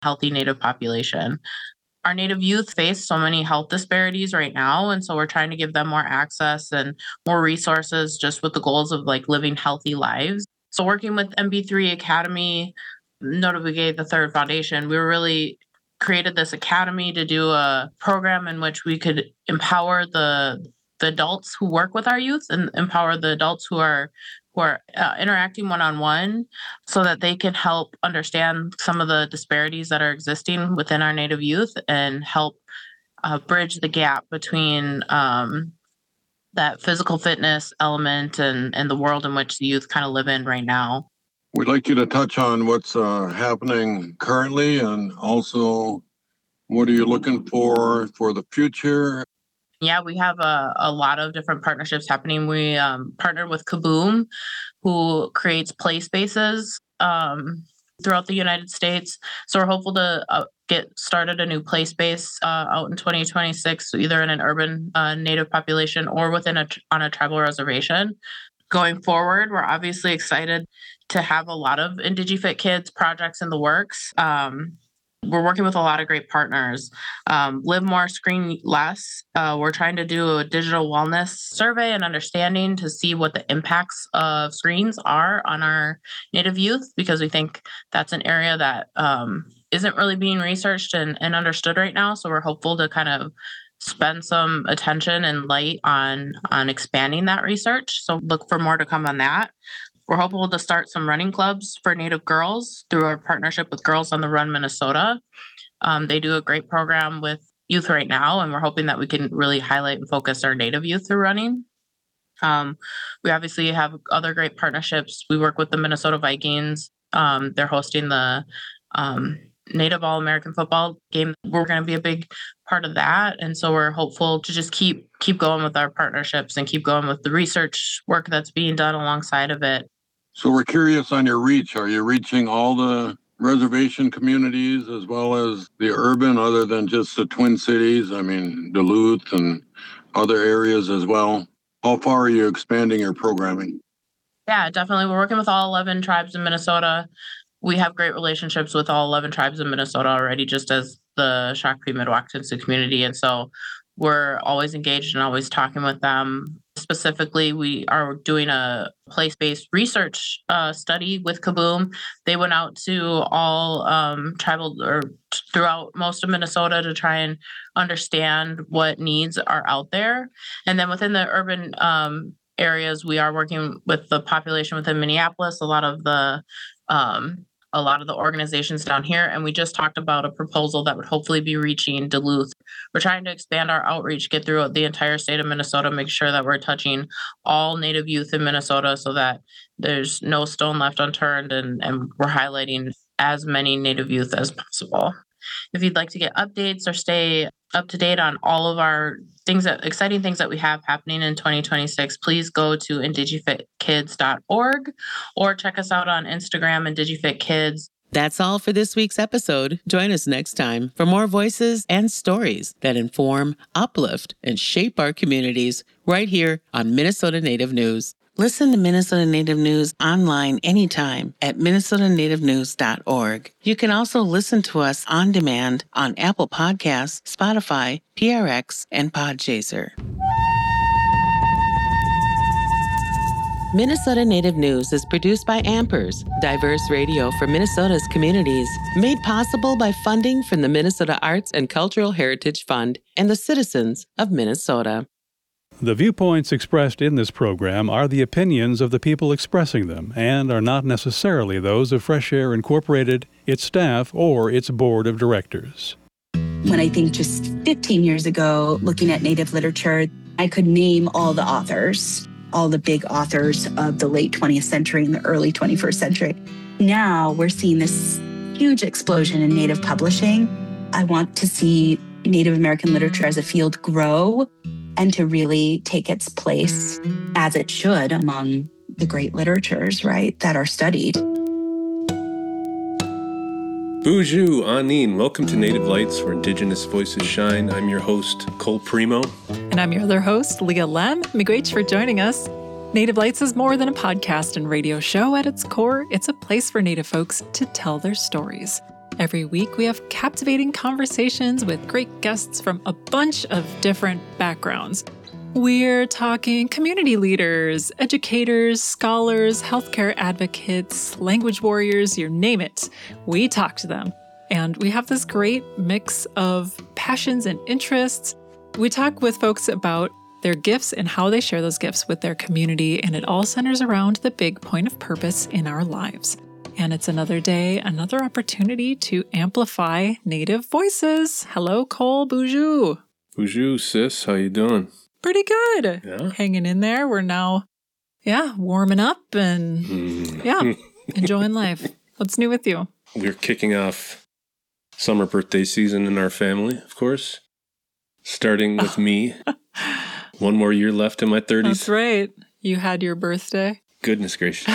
healthy Native population. Our Native youth face so many health disparities right now, and so we're trying to give them more access and more resources just with the goals of living healthy lives. So working with MB3 Academy, Notah Begay III Foundation, we really created this academy to do a program in which we could empower the adults who work with our youth and empower the adults who are interacting one-on-one so that they can help understand some of the disparities that are existing within our Native youth and help bridge the gap between that physical fitness element and the world in which the youth kind of live in right now. We'd like you to touch on what's happening currently and also what are you looking for the future? Yeah, we have a lot of different partnerships happening. We partnered with Kaboom, who creates play spaces throughout the United States. So we're hopeful to get started a new play space out in 2026, either in an urban Native population or on a tribal reservation. Going forward, we're obviously excited to have a lot of IndigiFit Kids projects in the works. We're working with a lot of great partners. Live More, Screen Less. We're trying to do a digital wellness survey and understanding to see what the impacts of screens are on our Native youth, because we think that's an area that isn't really being researched and understood right now. So we're hopeful to kind of spend some attention and light on expanding that research. So look for more to come on that. We're hopeful to start some running clubs for Native girls through our partnership with Girls on the Run Minnesota. They do a great program with youth right now, and we're hoping that we can really highlight and focus our Native youth through running. We obviously have other great partnerships. We work with the Minnesota Vikings. They're hosting the Native All-American football game. We're going to be a big part of that. And so we're hopeful to just keep going with our partnerships and keep going with the research work that's being done alongside of it. So we're curious on your reach. Are you reaching all the reservation communities as well as the urban, other than just the Twin Cities? I mean, Duluth and other areas as well. How far are you expanding your programming? Yeah, definitely. We're working with all 11 tribes in Minnesota. We have great relationships with all 11 tribes in Minnesota already, just as the Shakopee Mdewakanton community. And so we're always engaged and always talking with them. Specifically, we are doing a place-based research study with Kaboom. They went out to all tribal or throughout most of Minnesota to try and understand what needs are out there. And then within the urban areas, we are working with the population within Minneapolis, a lot of the organizations down here. And we just talked about a proposal that would hopefully be reaching Duluth. We're trying to expand our outreach, get through the entire state of Minnesota, make sure that we're touching all Native youth in Minnesota so that there's no stone left unturned and we're highlighting as many Native youth as possible. If you'd like to get updates or stay up to date on all of our exciting things that we have happening in 2026, please go to indigifitkids.org or check us out on Instagram, IndigiFitKids. That's all for this week's episode. Join us next time for more voices and stories that inform, uplift, and shape our communities right here on Minnesota Native News. Listen to Minnesota Native News online anytime at minnesotanativenews.org. You can also listen to us on demand on Apple Podcasts, Spotify, PRX, and Podchaser. Minnesota Native News is produced by Ampers, diverse radio for Minnesota's communities, made possible by funding from the Minnesota Arts and Cultural Heritage Fund and the citizens of Minnesota. The viewpoints expressed in this program are the opinions of the people expressing them and are not necessarily those of Fresh Air Incorporated, its staff, or its board of directors. When I think just 15 years ago, looking at Native literature, I could name all the authors, all the big authors of the late 20th century and the early 21st century. Now we're seeing this huge explosion in Native publishing. I want to see Native American literature as a field grow and to really take its place as it should among the great literatures, right, that are studied. Bonjour, Anin. Welcome to Native Lights, where Indigenous voices shine. I'm your host, Cole Primo. And I'm your other host, Leah Lem. Miigwech for joining us. Native Lights is more than a podcast and radio show. At its core, it's a place for Native folks to tell their stories. Every week, we have captivating conversations with great guests from a bunch of different backgrounds. We're talking community leaders, educators, scholars, healthcare advocates, language warriors, you name it. We talk to them. And we have this great mix of passions and interests. We talk with folks about their gifts and how they share those gifts with their community, and it all centers around the big point of purpose in our lives. And it's another day, another opportunity to amplify Native voices. Hello, Cole Boujou. Boujou, sis, how you doing? Pretty good. Yeah. Hanging in there. We're now, warming up and, enjoying life. What's new with you? We're kicking off summer birthday season in our family, of course. Starting with me. One more year left in my 30s. That's right. You had your birthday. Goodness gracious.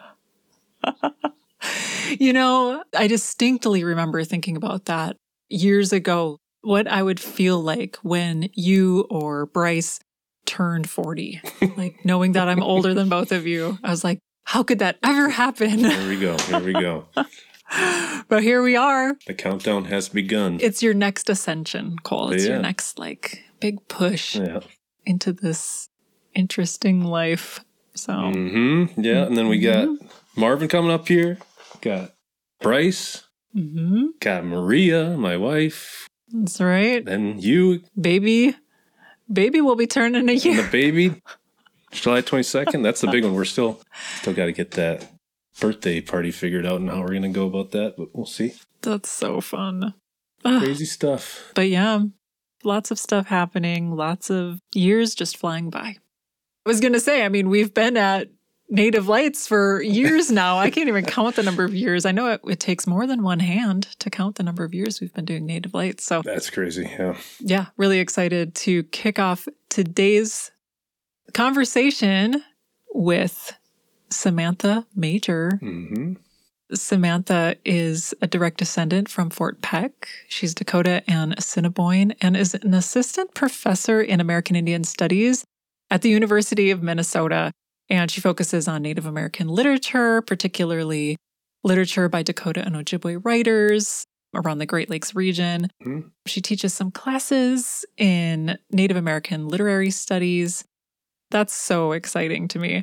I distinctly remember thinking about that years ago, what I would feel like when you or Bryce turned 40. Like knowing that I'm older than both of you. I was like, how could that ever happen? Here we go. But here we are. The countdown has begun. It's your next ascension, Cole. It's your next big push into this interesting life. So yeah, and then we got Marvin coming up here. Got Bryce. Got Maria, my wife. That's right. And you. Baby will be turning a year. And the baby, July 22nd. That's the big one. We're still got to get that birthday party figured out and how we're going to go about that, but we'll see. That's so fun. Crazy stuff. But yeah, lots of stuff happening, lots of years just flying by. I was going to say, we've been at Native Lights for years now. I can't even count the number of years. I know it takes more than one hand to count the number of years we've been doing Native Lights. So that's crazy. Yeah. Yeah, really excited to kick off today's conversation with Samantha Major. Samantha is a direct descendant from Fort Peck. She's Dakota and Assiniboine and is an assistant professor in American Indian Studies at the University of Minnesota. And she focuses on Native American literature, particularly literature by Dakota and Ojibwe writers around the Great Lakes region. She teaches some classes in Native American literary studies. That's so exciting to me.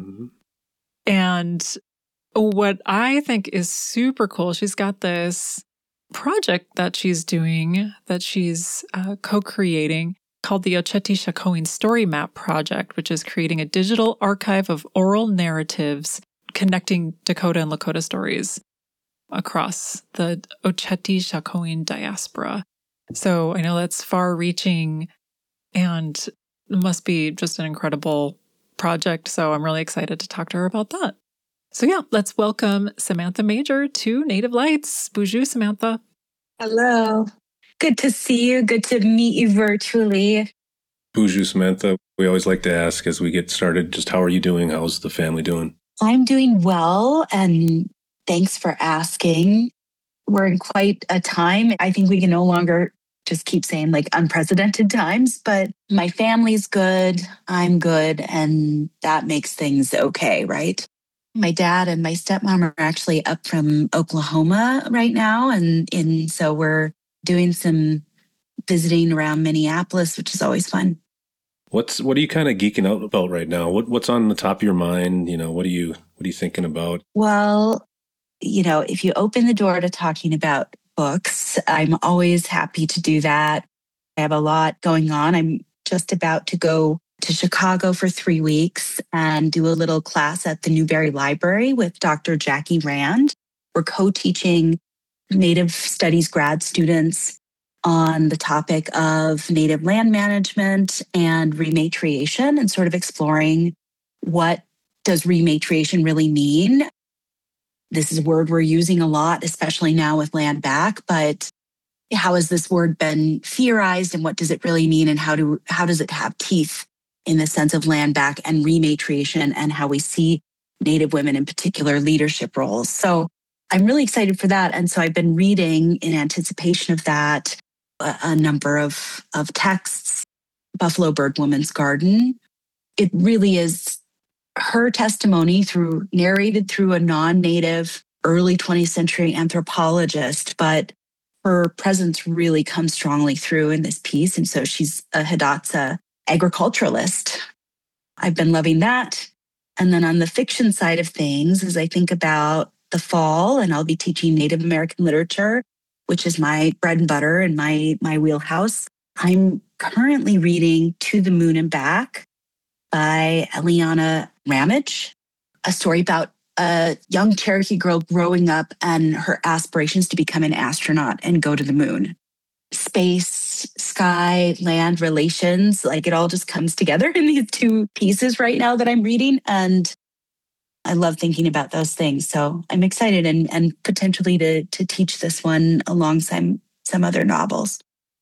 And what I think is super cool, she's got this project that she's doing, that she's co-creating, called the Oceti-Sakowin Story Map Project, which is creating a digital archive of oral narratives connecting Dakota and Lakota stories across the Oceti-Sakowin diaspora. So I know that's far-reaching and it must be just an incredible project. So I'm really excited to talk to her about that. So yeah, let's welcome Samantha Major to Native Lights. Boujou, Samantha. Hello. Good to see you. Good to meet you virtually. Boujou, Samantha. We always like to ask as we get started, just how are you doing? How's the family doing? I'm doing well, and thanks for asking. We're in quite a time. I think we can no longer just keep saying unprecedented times, but my family's good, I'm good, and that makes things okay, right? My dad and my stepmom are actually up from Oklahoma right now, and so we're doing some visiting around Minneapolis, which is always fun. What are you kind of geeking out about right now? What's on the top of your mind? What are you thinking about? Well, if you open the door to talking about books, I'm always happy to do that. I have a lot going on. I'm just about to go to Chicago for 3 weeks and do a little class at the Newberry Library with Dr. Jackie Rand. We're co-teaching Native Studies grad students on the topic of Native land management and rematriation and sort of exploring what does rematriation really mean. This is a word we're using a lot, especially now with land back, but how has this word been theorized and what does it really mean and how does it have teeth in the sense of land back and rematriation and how we see Native women in particular leadership roles. So I'm really excited for that. And so I've been reading in anticipation of that a number of texts. Buffalo Bird Woman's Garden. It really is her testimony narrated through a non-Native early 20th century anthropologist, but her presence really comes strongly through in this piece. And so she's a Hidatsa agriculturalist. I've been loving that. And then on the fiction side of things, as I think about the fall, and I'll be teaching Native American literature, which is my bread and butter and my wheelhouse. I'm currently reading To the Moon and Back by Eliana Ramage, a story about a young Cherokee girl growing up and her aspirations to become an astronaut and go to the moon. Space, sky, land relations, like it all just comes together in these two pieces right now that I'm reading. And I love thinking about those things. So I'm excited and potentially to teach this one alongside some other novels.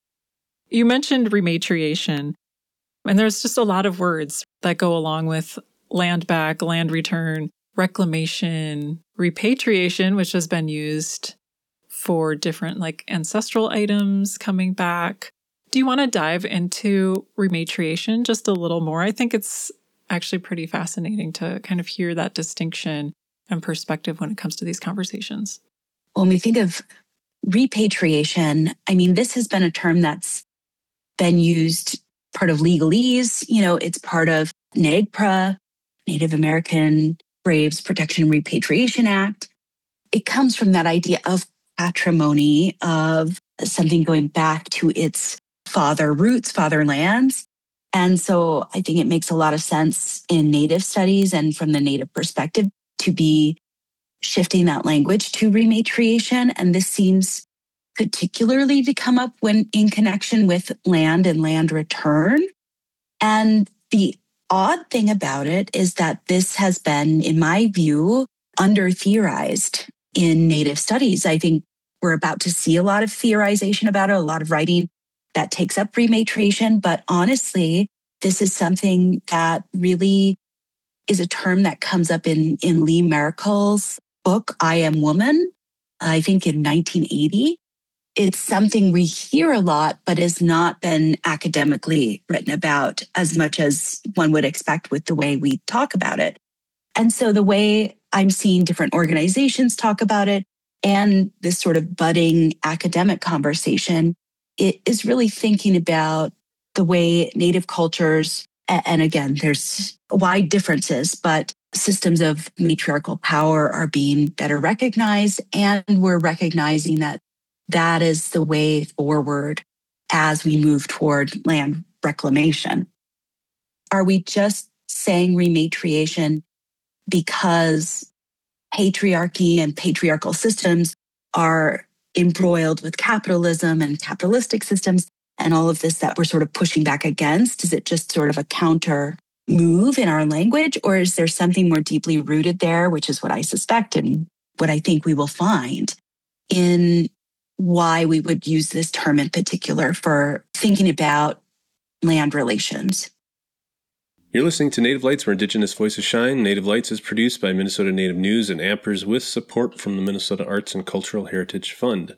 You mentioned rematriation, and there's just a lot of words that go along with land back, land return, reclamation, repatriation, which has been used for different like ancestral items coming back. Do you want to dive into rematriation just a little more? I think it's actually pretty fascinating to kind of hear that distinction and perspective when it comes to these conversations. When we think of repatriation, I mean, this has been a term that's been used part of legalese. It's part of NAGPRA, Native American Graves Protection and Repatriation Act. It comes from that idea of patrimony, of something going back to its father roots, fatherlands. And so I think it makes a lot of sense in Native studies and from the Native perspective to be shifting that language to rematriation. And this seems particularly to come up when in connection with land and land return. And the odd thing about it is that this has been, in my view, under-theorized in Native studies. I think we're about to see a lot of theorization about it, a lot of writing that takes up rematriation. But honestly, this is something that really is a term that comes up in Lee Merkel's book, I Am Woman, I think in 1980. It's something we hear a lot, but has not been academically written about as much as one would expect with the way we talk about it. And so the way I'm seeing different organizations talk about it and this sort of budding academic conversation, it is really thinking about the way Native cultures, and again, there's wide differences, but systems of matriarchal power are being better recognized. And we're recognizing that that is the way forward as we move toward land reclamation. Are we just saying rematriation because patriarchy and patriarchal systems are embroiled with capitalism and capitalistic systems and all of this that we're sort of pushing back against? Is it just sort of a counter move in our language, or is there something more deeply rooted there, which is what I suspect and what I think we will find in why we would use this term in particular for thinking about land relations? You're listening to Native Lights, where Indigenous voices shine. Native Lights is produced by Minnesota Native News and Ampers with support from the Minnesota Arts and Cultural Heritage Fund.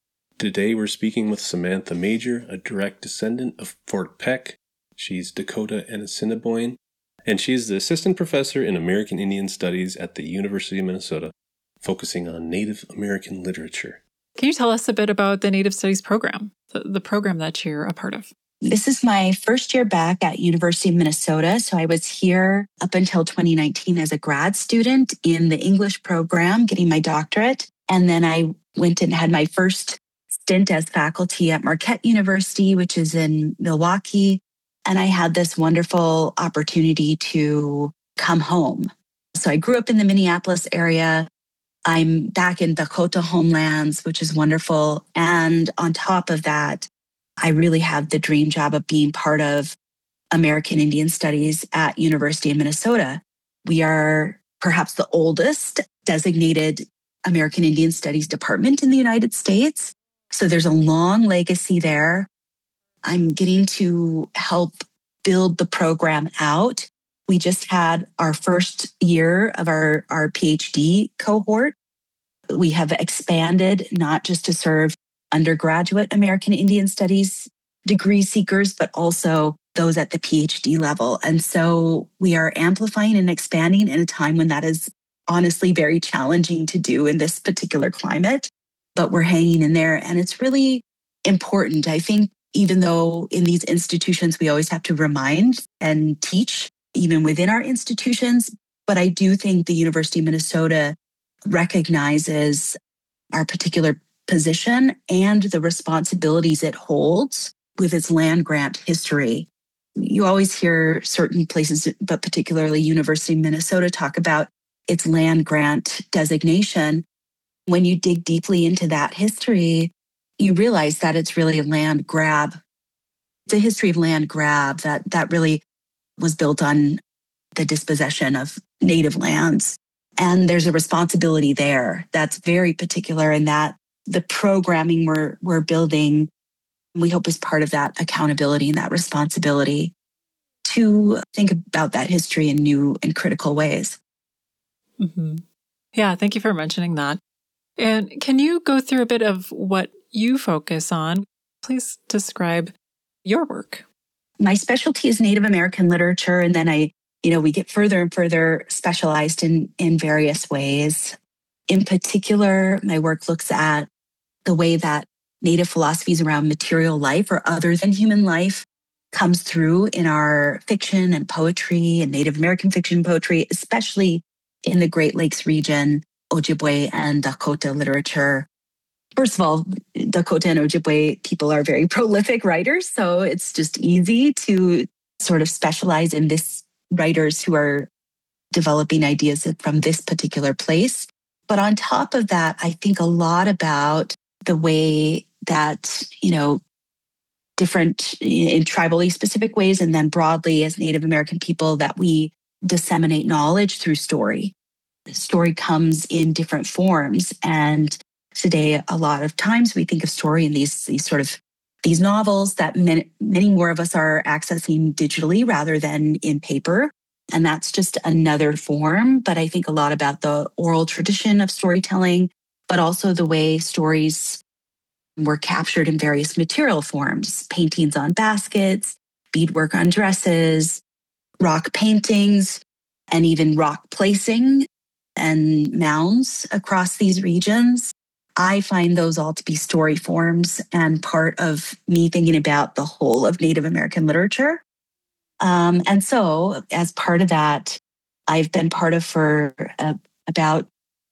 Today we're speaking with Samantha Major, a direct descendant of Fort Peck. She's Dakota and Assiniboine, and she's the assistant professor in American Indian Studies at the University of Minnesota, focusing on Native American literature. Can you tell us a bit about the Native Studies program, the program that you're a part of? This is my first year back at University of Minnesota. So I was here up until 2019 as a grad student in the English program, getting my doctorate. And then I went and had my first stint as faculty at Marquette University, which is in Milwaukee. And I had this wonderful opportunity to come home. So I grew up in the Minneapolis area. I'm back in Dakota homelands, which is wonderful. And on top of that, I really have the dream job of being part of American Indian Studies at University of Minnesota. We are perhaps the oldest designated American Indian Studies department in the United States. So there's a long legacy there. I'm getting to help build the program out. We just had our first year of our PhD cohort. We have expanded not just to serve undergraduate American Indian Studies degree seekers, but also those at the PhD level. And so we are amplifying and expanding in a time when that is honestly very challenging to do in this particular climate, but we're hanging in there. And it's really important. I think even though in these institutions, we always have to remind and teach, even within our institutions, but I do think the University of Minnesota recognizes our particular position and the responsibilities it holds with its land grant history. You always hear certain places, but particularly University of Minnesota, talk about its land grant designation. When you dig deeply into that history, you realize that it's really a land grab. It's a history of land grab that really was built on the dispossession of native lands. And there's a responsibility there that's very particular, and that the programming we're building, we hope is part of that accountability and that responsibility to think about that history in new and critical ways. Mm-hmm. Yeah, thank you for mentioning that. And can you go through a bit of what you focus on? Please describe your work. My specialty is Native American literature, and then we get further and further specialized in various ways. In particular, my work looks at the way that Native philosophies around material life or other than human life comes through in our fiction and poetry and Native American fiction and poetry, especially in the Great Lakes region, Ojibwe and Dakota literature. First of all, Dakota and Ojibwe people are very prolific writers, so it's just easy to sort of specialize in this writers who are developing ideas from this particular place. But on top of that, I think a lot about the way that, different in tribally specific ways, and then broadly as Native American people, that we disseminate knowledge through story. The story comes in different forms. And today, a lot of times we think of story in these novels that many more of us are accessing digitally rather than in paper. And that's just another form. But I think a lot about the oral tradition of storytelling, but also the way stories were captured in various material forms: paintings on baskets, beadwork on dresses, rock paintings, and even rock placing and mounds across these regions. I find those all to be story forms and part of me thinking about the whole of Native American literature. And so as part of that, I've been part of for about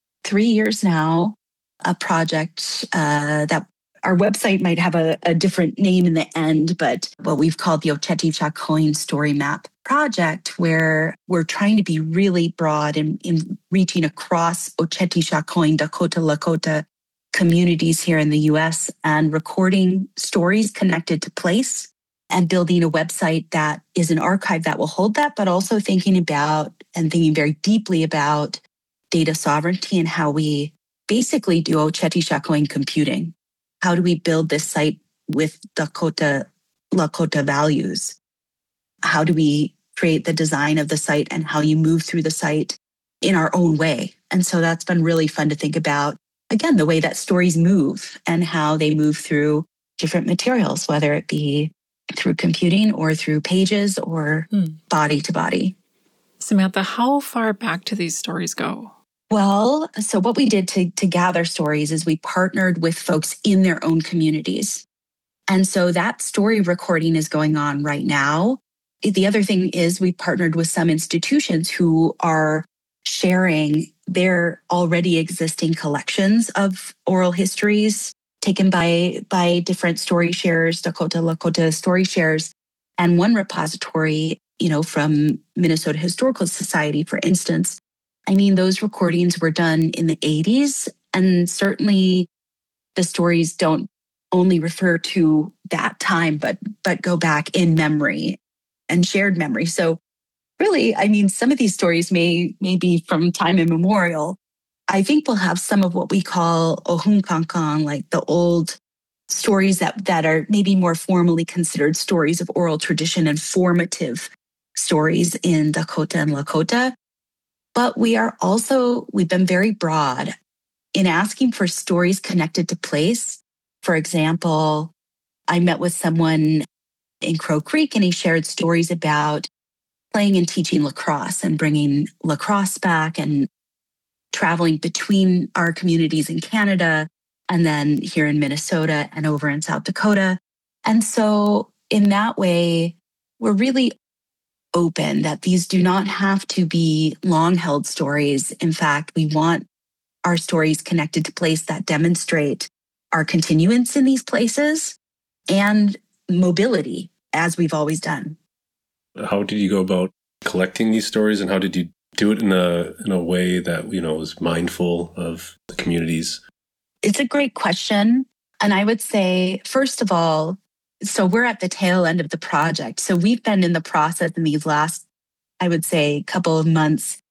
3 years now, a project that our website might have a different name in the end, but what we've called the Oceti-Sakowin Story Map Project, where we're trying to be really broad in reaching across Oceti-Sakowin, Dakota, Lakota communities here in the US and recording stories connected to place and building a website that is an archive that will hold that, but also thinking very deeply about data sovereignty and how we basically do Oceti-Sakowin computing. How do we build this site with Dakota, Lakota values? How do we create the design of the site and how you move through the site in our own way? And so that's been really fun to think about, again, the way that stories move and how they move through different materials, whether it be through computing or through pages or body to body. Samantha, how far back do these stories go? Well, so what we did to gather stories is we partnered with folks in their own communities. And so that story recording is going on right now. The other thing is we partnered with some institutions who are sharing their already existing collections of oral histories taken by different story sharers, Dakota, Lakota story sharers. And one repository, from Minnesota Historical Society, for instance, those recordings were done in the 80s, and certainly the stories don't only refer to that time, but go back in memory and shared memory. So really, some of these stories may be from time immemorial. I think we'll have some of what we call ohunkankang, like the old stories that are maybe more formally considered stories of oral tradition and formative stories in Dakota and Lakota. But we've been very broad in asking for stories connected to place. For example, I met with someone in Crow Creek and he shared stories about playing and teaching lacrosse and bringing lacrosse back and traveling between our communities in Canada and then here in Minnesota and over in South Dakota. And so in that way, we're really open that these do not have to be long-held stories. In fact, we want our stories connected to places that demonstrate our continuance in these places and mobility, as we've always done. How did you go about collecting these stories, and how did you do it in a way that, was mindful of the communities? It's a great question. And I would say, first of all, so we're at the tail end of the project. So we've been in the process in these last, I would say, couple of months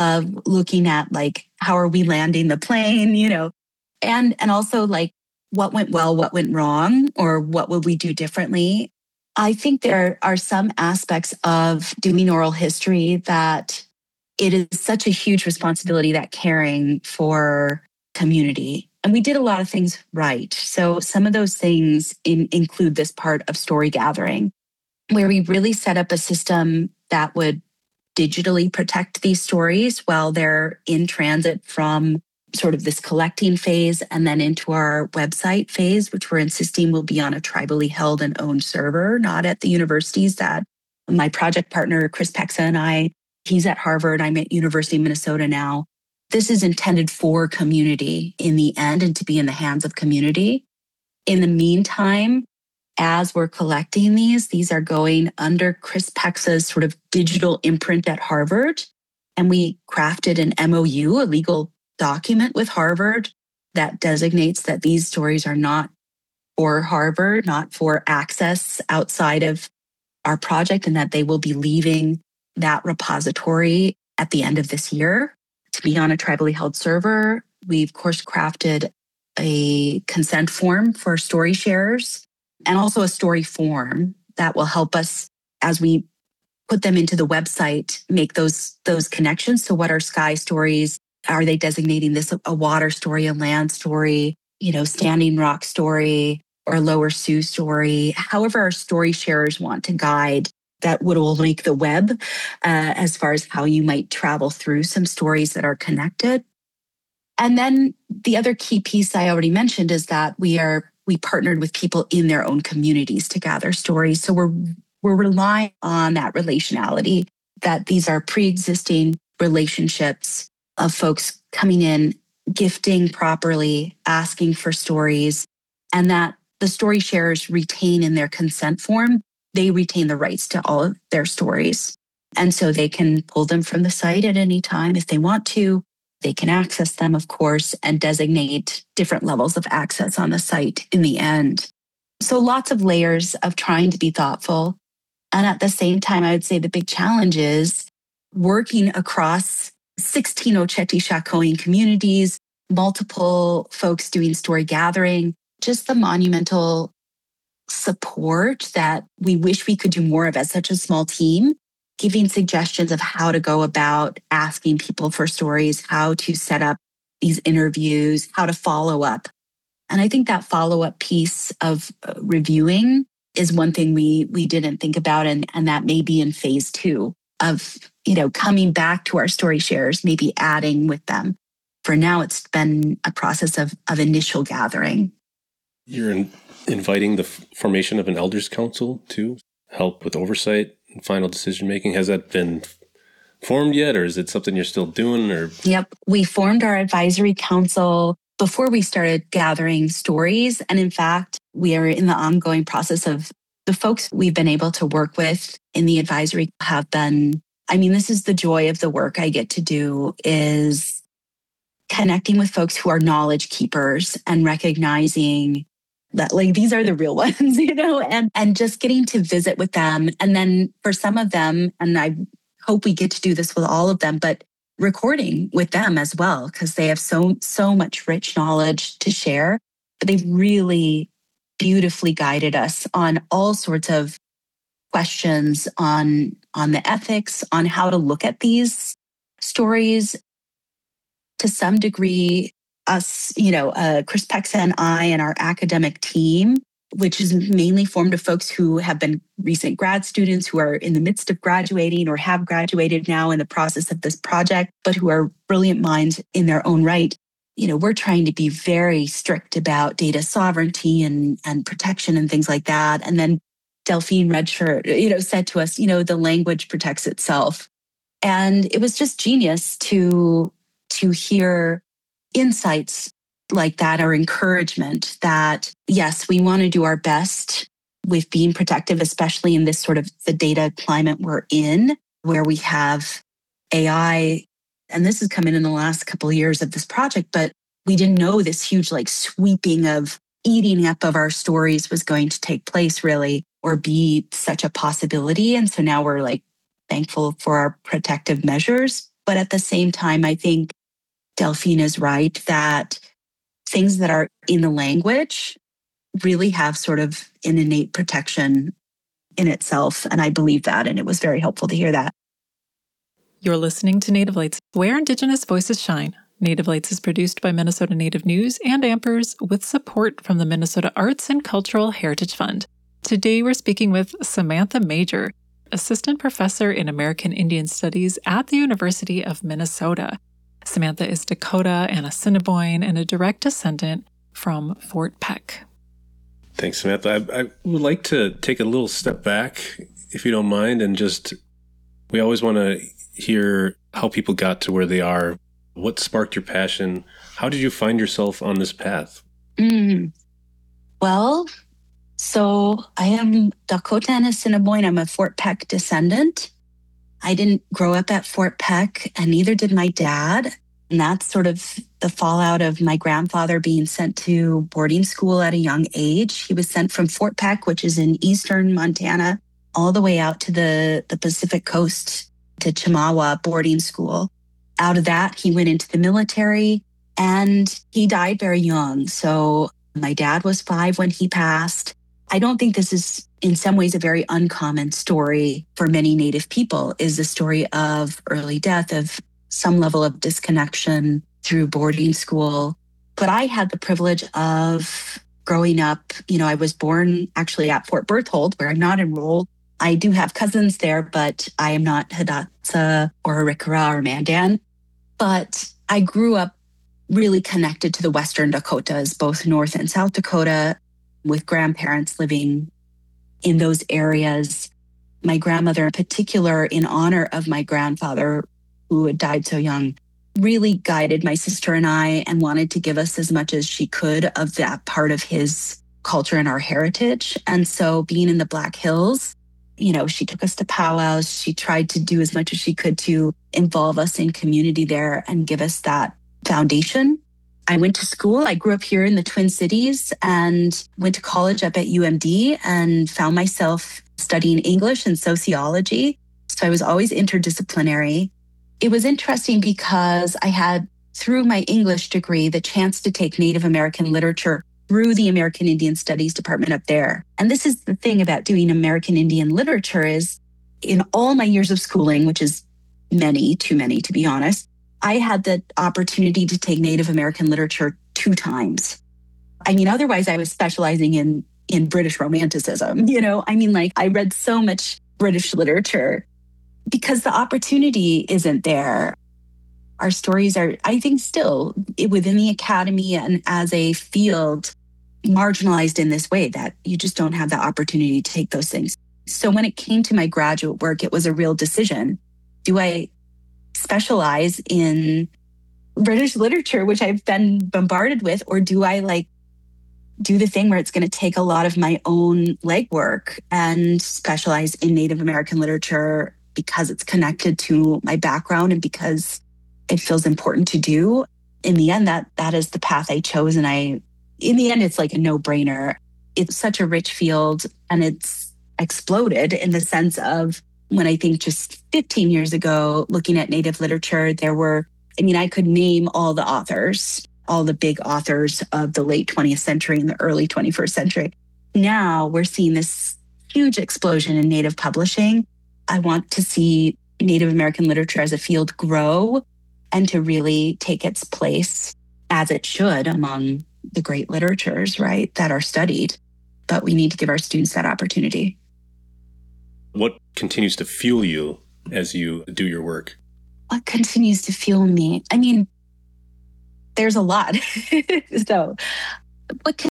of looking at how are we landing the plane, and also what went well, what went wrong, or what would we do differently. I think there are some aspects of doing oral history that it is such a huge responsibility, that caring for community. And we did a lot of things right. So some of those things include this part of story gathering, where we really set up a system that would digitally protect these stories while they're in transit from sort of this collecting phase and then into our website phase, which we're insisting will be on a tribally held and owned server, not at the universities that my project partner, Chris Pexa, and I, he's at Harvard, I'm at University of Minnesota now. This is intended for community in the end and to be in the hands of community. In the meantime, as we're collecting these are going under Chris Pexa's sort of digital imprint at Harvard. And we crafted an MOU, a legal document with Harvard that designates that these stories are not for Harvard, not for access outside of our project, and that they will be leaving that repository at the end of this year to be on a tribally held server. We've, of course, crafted a consent form for story sharers and also a story form that will help us as we put them into the website, make those connections. So what are sky stories? Are they designating this a water story, a land story, Standing Rock story, or a Lower Sioux story? However our story sharers want to guide, that will make the web as far as how you might travel through some stories that are connected. And then the other key piece I already mentioned is that we partnered with people in their own communities to gather stories. So we're relying on that relationality, that these are pre-existing relationships of folks coming in, gifting properly, asking for stories, and that the story sharers retain in their consent form, they retain the rights to all of their stories. And so they can pull them from the site at any time if they want to. They can access them, of course, and designate different levels of access on the site in the end. So lots of layers of trying to be thoughtful. And at the same time, I would say the big challenge is working across 16 Oceti-Sakowin communities, multiple folks doing story gathering, just the monumental support that we wish we could do more of as such a small team, giving suggestions of how to go about asking people for stories, how to set up these interviews, how to follow up. And I think that follow-up piece of reviewing is one thing we didn't think about, and that may be in phase 2 of coming back to our story shares, maybe adding with them. For now, it's been a process of initial gathering. You're inviting the formation of an elders council to help with oversight and final decision making. Has that been formed yet, or is it something you're still doing? Or Yep, we formed our advisory council before we started gathering stories. And in fact, we are in the ongoing process of the folks we've been able to work with in the advisory have been, this is the joy of the work I get to do, is connecting with folks who are knowledge keepers and recognizing that these are the real ones, and just getting to visit with them. And then for some of them, and I hope we get to do this with all of them, but recording with them as well, because they have so much rich knowledge to share. But they've really beautifully guided us on all sorts of questions on the ethics, on how to look at these stories. To some degree, us, Chris Pexa and I and our academic team, which is mainly formed of folks who have been recent grad students who are in the midst of graduating or have graduated now in the process of this project, but who are brilliant minds in their own right. We're trying to be very strict about data sovereignty and protection and things like that. And then Delphine Redshirt, said to us, the language protects itself. And it was just genius to hear insights like that, or encouragement that, yes, we want to do our best with being protective, especially in this sort of the data climate we're in, where we have AI. And this has come in the last couple of years of this project, but we didn't know this huge sweeping of eating up of our stories was going to take place really, or be such a possibility. And so now we're thankful for our protective measures. But at the same time, I think Delphine is right that things that are in the language really have sort of an innate protection in itself. And I believe that. And it was very helpful to hear that. You're listening to Native Lights, where Indigenous voices shine. Native Lights is produced by Minnesota Native News and Ampers with support from the Minnesota Arts and Cultural Heritage Fund. Today we're speaking with Samantha Major, Assistant Professor in American Indian Studies at the University of Minnesota. Samantha is Dakota and Assiniboine and a direct descendant from Fort Peck. Thanks, Samantha. I would like to take a little step back, if you don't mind, and we always want to hear how people got to where they are. What sparked your passion? How did you find yourself on this path? Well, so I am Dakota and Assiniboine. I'm a Fort Peck descendant. I didn't grow up at Fort Peck, and neither did my dad. And that's sort of the fallout of my grandfather being sent to boarding school at a young age. He was sent from Fort Peck, which is in eastern Montana, all the way out to the Pacific coast to Chemawa boarding school. Out of that, he went into the military, and he died very young. So my dad was 5 when he passed. I don't think this is in some ways a very uncommon story for many Native people, is the story of early death, of some level of disconnection through boarding school. But I had the privilege of growing up, I was born actually at Fort Berthold, where I'm not enrolled. I do have cousins there, but I am not Hidatsa or Arikara or Mandan. But I grew up really connected to the Western Dakotas, both North and South Dakota, with grandparents living in those areas. My grandmother in particular, in honor of my grandfather, who had died so young, really guided my sister and I and wanted to give us as much as she could of that part of his culture and our heritage. And so being in the Black Hills, she took us to powwows. She tried to do as much as she could to involve us in community there and give us that foundation. I went to school. I grew up here in the Twin Cities and went to college up at UMD and found myself studying English and sociology. So I was always interdisciplinary. It was interesting because I had, through my English degree, the chance to take Native American literature through the American Indian Studies department up there. And this is the thing about doing American Indian literature is, in all my years of schooling, which is too many to be honest, I had the opportunity to take Native American literature 2 times. Otherwise I was specializing in British Romanticism, I read so much British literature because the opportunity isn't there. Our stories are, I think, still within the academy and as a field marginalized in this way that you just don't have the opportunity to take those things. So when it came to my graduate work, it was a real decision. Do I specialize in British literature, which I've been bombarded with, or do I do the thing where it's going to take a lot of my own legwork and specialize in Native American literature because it's connected to my background and because it feels important to do? In the end, that is the path I chose. And in the end, it's like a no-brainer. It's such a rich field and it's exploded in the sense of when I think just 15 years ago, looking at Native literature, I could name all the authors, all the big authors of the late 20th century and the early 21st century. Now we're seeing this huge explosion in Native publishing. I want to see Native American literature as a field grow and to really take its place as it should among the great literatures, right, that are studied. but we need to give our students that opportunity. What continues to fuel you as you do your work? What continues to fuel me? I mean, there's a lot. So what